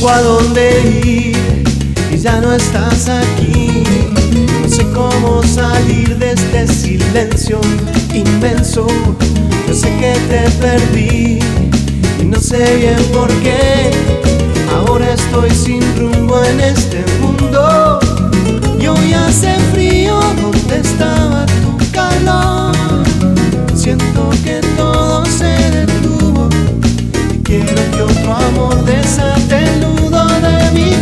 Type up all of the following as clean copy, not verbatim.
tengo a dónde ir y ya no estás aquí. No sé cómo salir de este silencio inmenso. Yo sé que te perdí y no sé bien por qué. Ahora estoy sin rumbo en este mundo y hoy hace frío donde estaba tu calor. Siento que todo se detuvo y quiero que otro amor desate el nudo de mi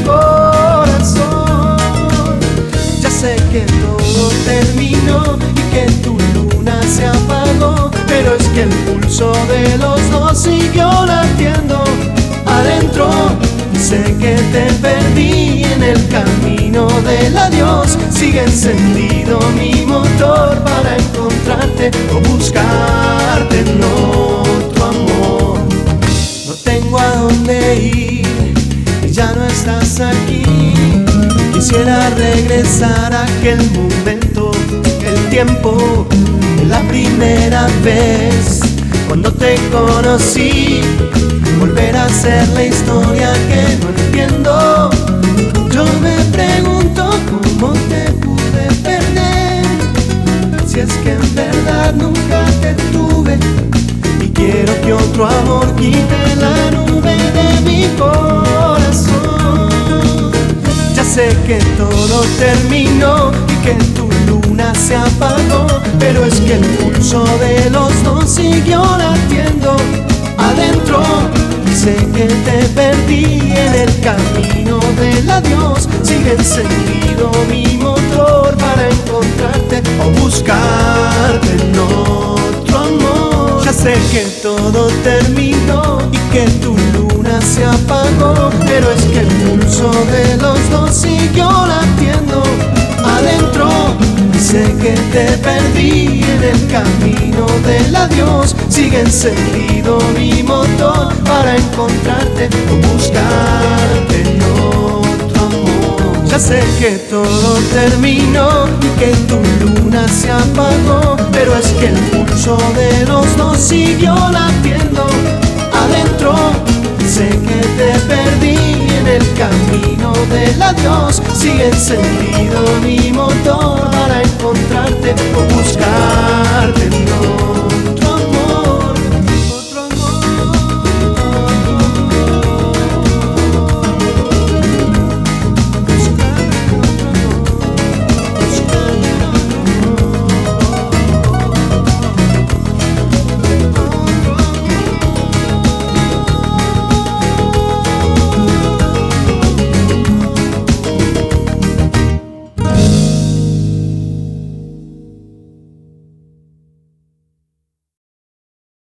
corazón. Ya sé que todo terminó y que tu luna se apagó, pero es que el pulso de los dos siguió latiendo adentro. Sé que te perdí en el camino del adiós. Sigue encendido mi motor para encontrarte o buscarte en otro amor. No tengo a dónde ir y ya no estás aquí. Quisiera regresar a aquel momento, el tiempo, la primera vez cuando te conocí. Volver a ser la historia que no entiendo. Yo me pregunto cómo te pude perder, si es que en verdad nunca te tuve. Y quiero que otro amor quite la nube de mi corazón. Ya sé que todo terminó y que tu luna se apagó, pero es que el pulso de los dos siguió latiendo adentro. Sé que te perdí en el camino del adiós. Sigue encendido mi motor para encontrarte o buscarte en otro amor. Ya sé que todo terminó y que tu luna se apagó, pero es que el pulso de los dos siguió latiendo adentro. Sé que te perdí en el camino del adiós. Sigue encendido mi motor para encontrarte o buscarte en otro amor. Ya sé que todo terminó y que tu luna se apagó, pero es que el pulso de los dos siguió latiendo adentro. Sé que te perdí en el camino del adiós. Sigue encendido mi motor para encontrarte o buscarte en otro amor.